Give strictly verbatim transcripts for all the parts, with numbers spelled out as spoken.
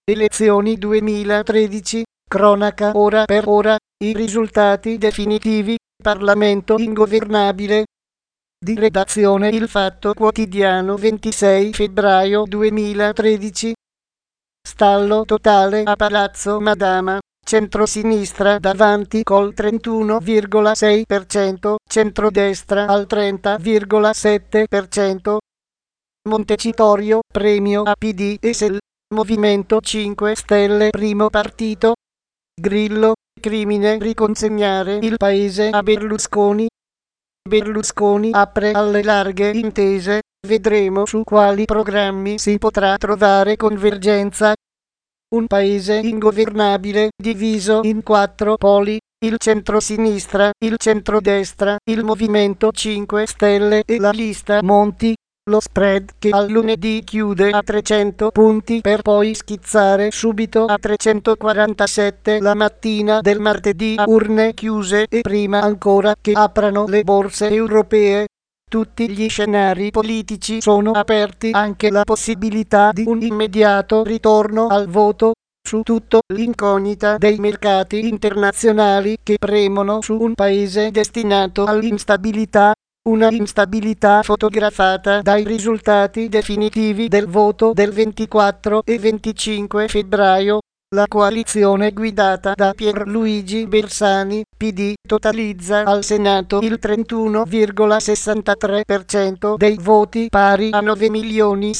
Elezioni duemilatredici, cronaca ora per ora, i risultati definitivi, Parlamento ingovernabile. Di redazione Il Fatto Quotidiano ventisei febbraio duemilatredici. Stallo totale a Palazzo Madama, centrosinistra davanti col trentuno virgola sei per cento, centrodestra al trenta virgola sette per cento. Montecitorio, premio a P D e S L, Movimento cinque Stelle primo partito. Grillo, crimine riconsegnare il paese a Berlusconi. Berlusconi apre alle larghe intese, vedremo su quali programmi si potrà trovare convergenza. Un paese ingovernabile, diviso in quattro poli, il centrosinistra, il centrodestra, il Movimento cinque Stelle e la lista Monti. Lo spread che al lunedì chiude a trecento punti per poi schizzare subito a trecentoquarantasette la mattina del martedì a urne chiuse e prima ancora che aprano le borse europee. Tutti gli scenari politici sono aperti, anche la possibilità di un immediato ritorno al voto. Su tutto l'incognita dei mercati internazionali che premono su un paese destinato all'instabilità. Una instabilità fotografata dai risultati definitivi del voto del ventiquattro e venticinque febbraio. La coalizione guidata da Pierluigi Bersani, P D, totalizza al Senato il trentuno virgola sessantatré per cento dei voti, pari a nove milioni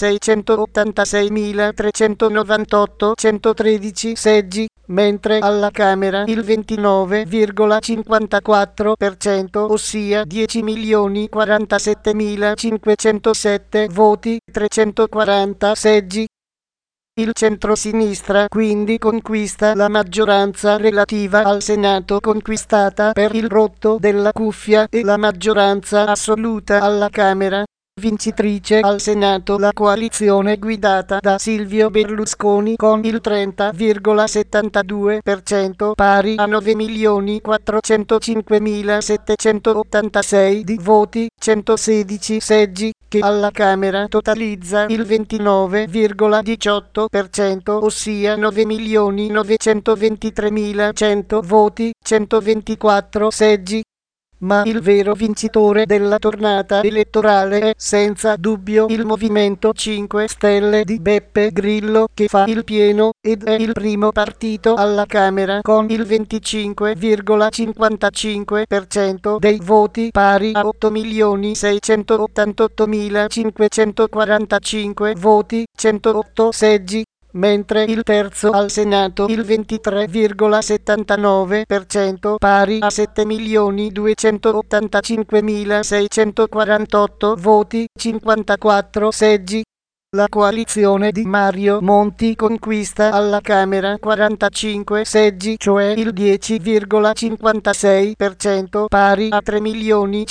seicentottantaseimilatrecentonovantotto centotredici seggi, mentre alla Camera il ventinove virgola cinquantaquattro per cento, ossia dieci milioni quarantasettemilacinquecentosette voti, trecentoquaranta seggi. Il centrosinistra quindi conquista la maggioranza relativa al Senato conquistata per il rotto della cuffia e la maggioranza assoluta alla Camera. Vincitrice al Senato la coalizione guidata da Silvio Berlusconi con il trenta virgola settantadue per cento, pari a nove milioni quattrocentocinquemilasettecentottantasei di voti, centosedici seggi, che alla Camera totalizza il ventinove virgola diciotto per cento, ossia nove milioni novecentoventitremilacento voti, centoventiquattro seggi. Ma il vero vincitore della tornata elettorale è senza dubbio il Movimento cinque Stelle di Beppe Grillo, che fa il pieno ed è il primo partito alla Camera con il venticinque virgola cinquantacinque per cento dei voti, pari a otto milioni seicentottantottomilacinquecentoquarantacinque voti, centootto seggi. Mentre il terzo al Senato il ventitré virgola settantanove per cento, pari a sette milioni duecentottantacinquemilaseicentoquarantotto voti, cinquantaquattro seggi. La coalizione di Mario Monti conquista alla Camera quarantacinque seggi, cioè il dieci virgola cinquantasei per cento, pari a tre milioni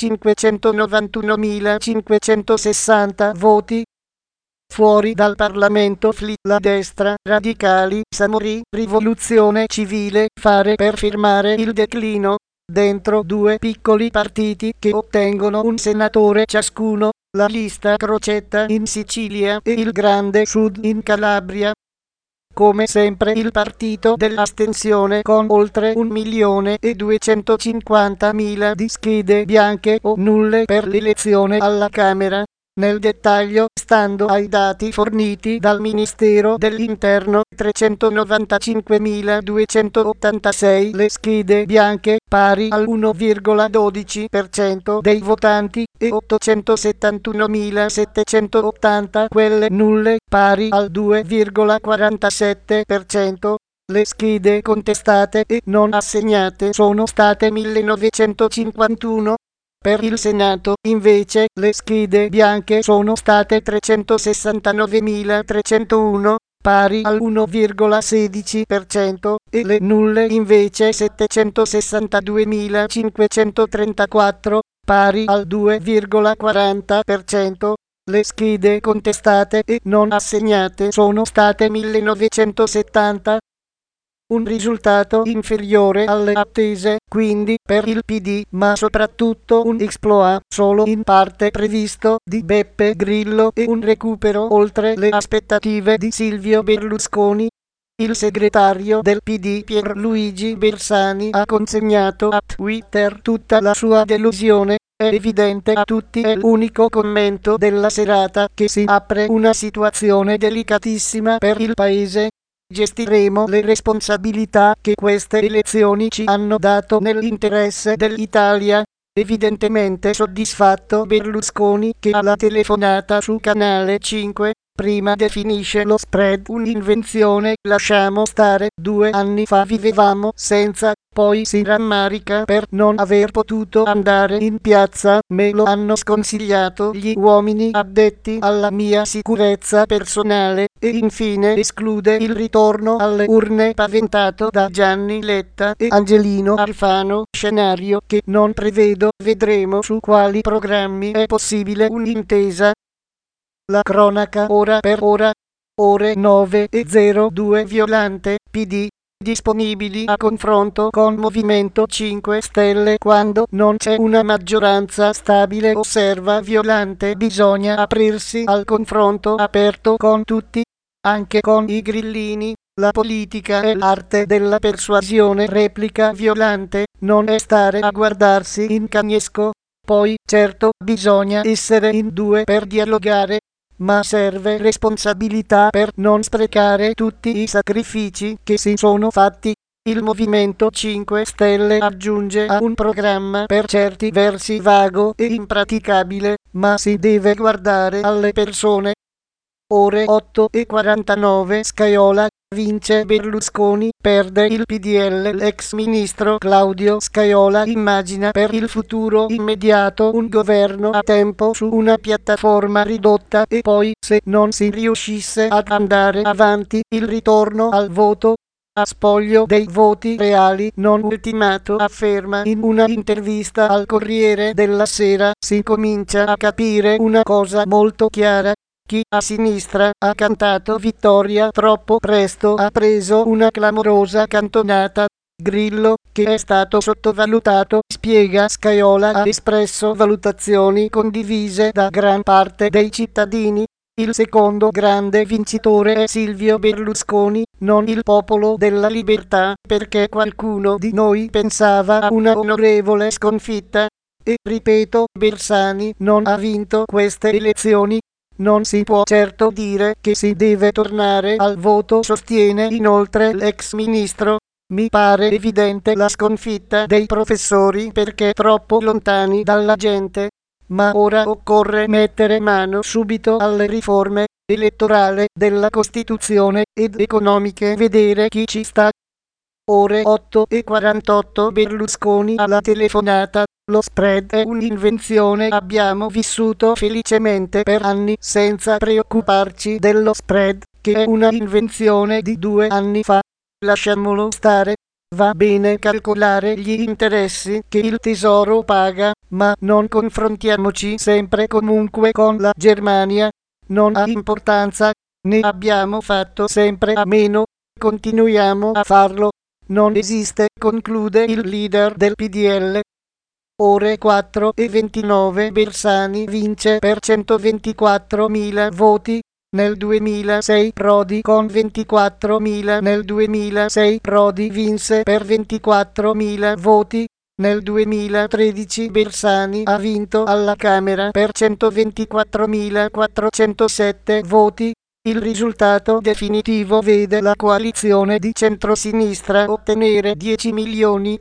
cinquecentonovantunomilacinquecentosessanta voti. Fuori dal Parlamento F L I, la destra, radicali, Samori, rivoluzione civile, fare per firmare il declino. Dentro due piccoli partiti che ottengono un senatore ciascuno, la lista Crocetta in Sicilia e il Grande Sud in Calabria. Come sempre il partito dell'astensione con oltre un milione e duecentocinquantamila di schede bianche o nulle per l'elezione alla Camera. Nel dettaglio, stando ai dati forniti dal Ministero dell'Interno, trecentonovantacinquemiladuecentottantasei le schede bianche, pari al uno virgola dodici per cento dei votanti, e ottocentosettantunomilasettecentottanta quelle nulle, pari al due virgola quarantasette per cento. Le schede contestate e non assegnate sono state millenovecentocinquantuno. Per il Senato, invece, le schede bianche sono state trecentosessantanovemilatrecentouno, pari al uno virgola sedici per cento, e le nulle invece settecentosessantaduemilacinquecentotrentaquattro, pari al due virgola quaranta per cento. Le schede contestate e non assegnate sono state millenovecentosettanta. Un risultato inferiore alle attese, quindi, per il P D, ma soprattutto un exploit, solo in parte previsto, di Beppe Grillo e un recupero oltre le aspettative di Silvio Berlusconi. Il segretario del P D Pierluigi Bersani ha consegnato a Twitter tutta la sua delusione. È evidente a tutti, è l'unico commento della serata, che si apre una situazione delicatissima per il paese. Gestiremo le responsabilità che queste elezioni ci hanno dato nell'interesse dell'Italia. Evidentemente soddisfatto Berlusconi, che alla telefonata su Canale cinque prima definisce lo spread un'invenzione. Lasciamo stare, due anni fa vivevamo senza, poi si rammarica per non aver potuto andare in piazza, me lo hanno sconsigliato gli uomini addetti alla mia sicurezza personale, e infine esclude il ritorno alle urne paventato da Gianni Letta e Angelino Alfano, scenario che non prevedo. Vedremo su quali programmi è possibile un'intesa. La cronaca ora per ora, ore nove e zero due. Violante, P D, disponibili a confronto con Movimento cinque Stelle quando non c'è una maggioranza stabile. Osserva Violante, bisogna aprirsi al confronto aperto con tutti, anche con i grillini. La politica è l'arte della persuasione, replica Violante, non è stare a guardarsi in cagnesco. Poi, certo, bisogna essere in due per dialogare, ma serve responsabilità per non sprecare tutti i sacrifici che si sono fatti. Il Movimento cinque Stelle aggiunge a un programma per certi versi vago e impraticabile, ma si deve guardare alle persone. Ore otto e quarantanove. Scajola, vince Berlusconi, perde il P D L. L'ex ministro Claudio Scajola immagina per il futuro immediato un governo a tempo su una piattaforma ridotta, e poi, se non si riuscisse ad andare avanti, il ritorno al voto a spoglio dei voti reali non ultimato. Afferma in una intervista al Corriere della Sera: si comincia a capire una cosa molto chiara. Chi a sinistra ha cantato vittoria troppo presto ha preso una clamorosa cantonata. Grillo, che è stato sottovalutato, spiega Scajola, ha espresso valutazioni condivise da gran parte dei cittadini. Il secondo grande vincitore è Silvio Berlusconi, non il Popolo della Libertà, perché qualcuno di noi pensava a una onorevole sconfitta. E, ripeto, Bersani non ha vinto queste elezioni. Non si può certo dire che si deve tornare al voto, sostiene inoltre l'ex ministro. Mi pare evidente la sconfitta dei professori perché troppo lontani dalla gente, ma ora occorre mettere mano subito alle riforme elettorale, della Costituzione ed economiche, vedere chi ci sta. Ore otto e quarantotto. Berlusconi alla telefonata. Lo spread è un'invenzione, abbiamo vissuto felicemente per anni senza preoccuparci dello spread, che è una invenzione di due anni fa. Lasciamolo stare. Va bene calcolare gli interessi che il tesoro paga, ma non confrontiamoci sempre comunque con la Germania. Non ha importanza, ne abbiamo fatto sempre a meno, continuiamo a farlo. Non esiste, conclude il leader del P D L. Ore quattro e ventinove. Bersani vince per centoventiquattromila voti. Nel duemilasei Prodi con ventiquattromila. Nel duemilasei Prodi vinse per ventiquattromila voti. Nel duemilatredici Bersani ha vinto alla Camera per centoventiquattromilaquattrocentosette voti. Il risultato definitivo vede la coalizione di centrosinistra ottenere dieci milioni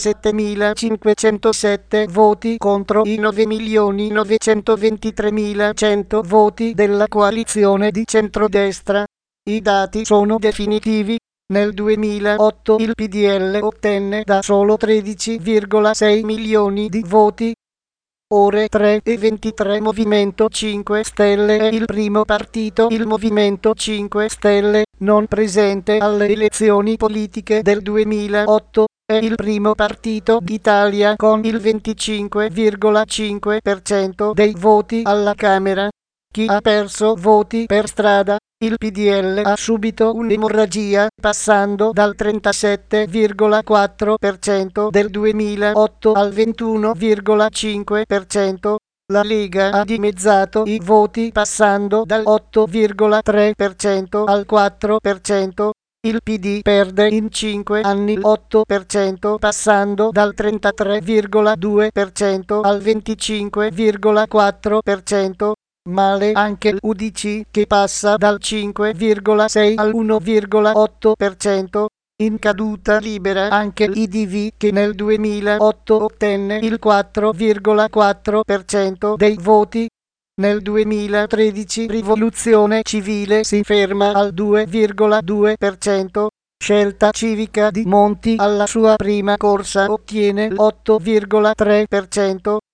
quarantasettemilacinquecentosette voti contro i nove milioni novecentoventitremilacento voti della coalizione di centrodestra. I dati sono definitivi. Nel duemilaotto il P D L ottenne da solo tredici virgola sei milioni di voti. Ore tre e ventitré. Movimento cinque Stelle è il primo partito. Il Movimento cinque Stelle, non presente alle elezioni politiche del duemilaotto, è il primo partito d'Italia con il venticinque virgola cinque per cento dei voti alla Camera. Chi ha perso voti per strada? Il P D L ha subito un'emorragia, passando dal trentasette virgola quattro per cento del duemilaotto al ventuno virgola cinque per cento. La Lega ha dimezzato i voti, passando dal otto virgola tre per cento al quattro per cento. Il P D perde in cinque anni l'otto per cento passando dal trentatré virgola due per cento al venticinque virgola quattro per cento. Male anche l'U D C che passa dal cinque virgola sei al uno virgola otto per cento. In caduta libera anche l'I D V che nel duemilaotto ottenne il quattro virgola quattro per cento dei voti. Nel duemilatredici Rivoluzione Civile si ferma al due virgola due per cento. Scelta Civica di Monti alla sua prima corsa ottiene l'otto virgola tre per cento.